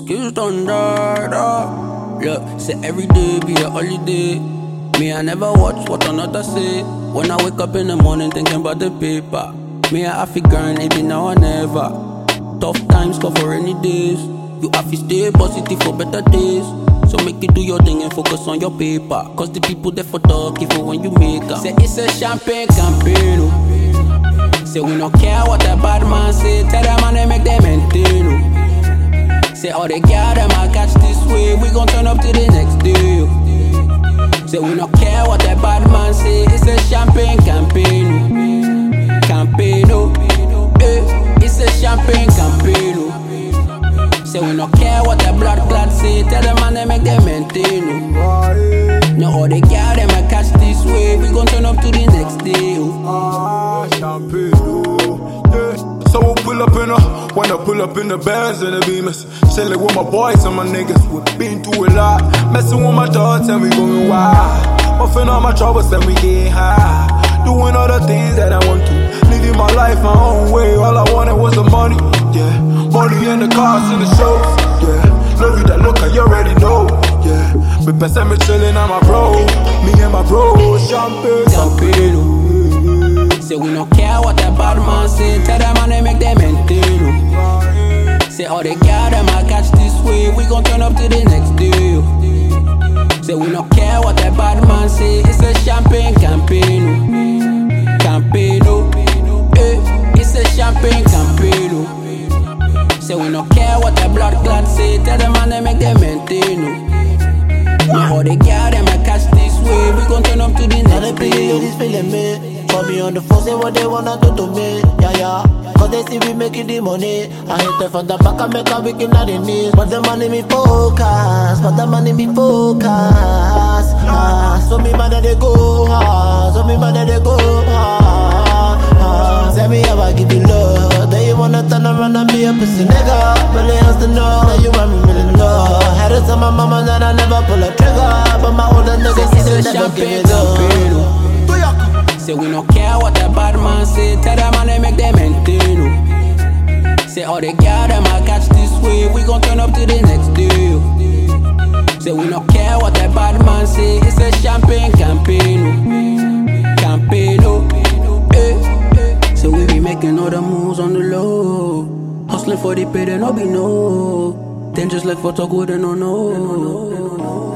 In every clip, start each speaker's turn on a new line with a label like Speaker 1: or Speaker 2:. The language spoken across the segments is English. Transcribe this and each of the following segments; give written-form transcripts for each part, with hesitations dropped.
Speaker 1: skills done died up. Look, say every day be a holiday. Me, I never watch what another say. When I wake up in the morning thinking about the paper. Me, I have to grind, it be now or never. Tough times call for rainy days. You have to stay positive for better days. So make you do your thing and focus on your paper. Cause the people there for talk even when you make up. Say it's a champagne campaign, oh. Say we don't care what a bad man say. Tell them man they make them maintain, oh. Say all they got them I catch this way. We gon' turn up to the next day, oh. Say we don't care what a bad man say. It's a champagne campaign, oh. Campaign, oh. It's a champagne campaign, oh. Say we don't care what the blood clot say. Tell them man they make them maintain, oh. Now all they got them I catch this way. We gon' turn up to the next day, oh.
Speaker 2: Champagne, oh, yeah. So we'll pull up in when I pull up in the Benz and the Beamers. Chillin' with my boys and my niggas. We've been through a lot. Messing with my dogs and we going wild. Muffin' all my troubles and we getting high. Doing all the things that I want to. Living my life my own way. All I wanted was the money, yeah. Money and the cars and the shows, yeah. Love you that look and you already know, yeah. But best I'm chillin' on my bro. Me and my bro, champagne,
Speaker 1: campaign, oh. Say we don't care what that bad man say. Tell them man they make them maintain, oh. Say all they got them I catch this way. We gon' turn up to the next day, oh. Say we don't care what that bad man say. It's a champagne campaign, oh. Campaign, oh. It's a champagne campaign, oh. Say we don't care what that blood clot say. Tell them man they make them maintain, oh. Now all they got them I catch this way. We gon' turn up to the next day, oh.
Speaker 3: Ladies feeling me. For me on the phone, say what they wanna do to me. Yeah, yeah. Cause they see we making the money. I hit them from the back and make a wicked at the knees. But the money me focus. But the money me focus. So me man they go hard. So me man they go hard. Say me how I give you love. Then you wanna turn around and be a pussy nigga. Really has to know that you want me really low. Had to tell my mama that I never pull a trigger. But my older niggas see they never give it up.
Speaker 1: Say we don't care what that bad man say. Tell them man they make them maintain, oh. Say all they got them I catch this way. We gon' turn up to the next day, oh. Say we don't care what that bad man say. It's a champagne campaign, oh. Campaign, oh. So we be making all the moves on the low. Hustling for the pay, they no be no. Then just like for talk with they no know.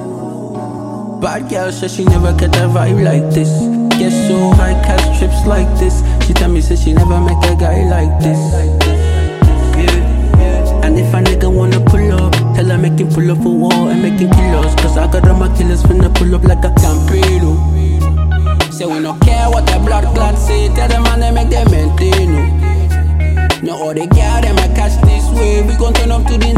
Speaker 1: Bad girl says she never get a vibe like this. Get so high, catch trips like this. She tell me, say she never make a guy like this. Yeah. And if a nigga wanna pull up, tell her make him pull up for war and make him kill us. Cause I got all my killers finna pull up like a campaign. Say we don't care what that blood clot say. Tell them man they make them maintain. Now all they got them I catch this way. We gon' turn up to the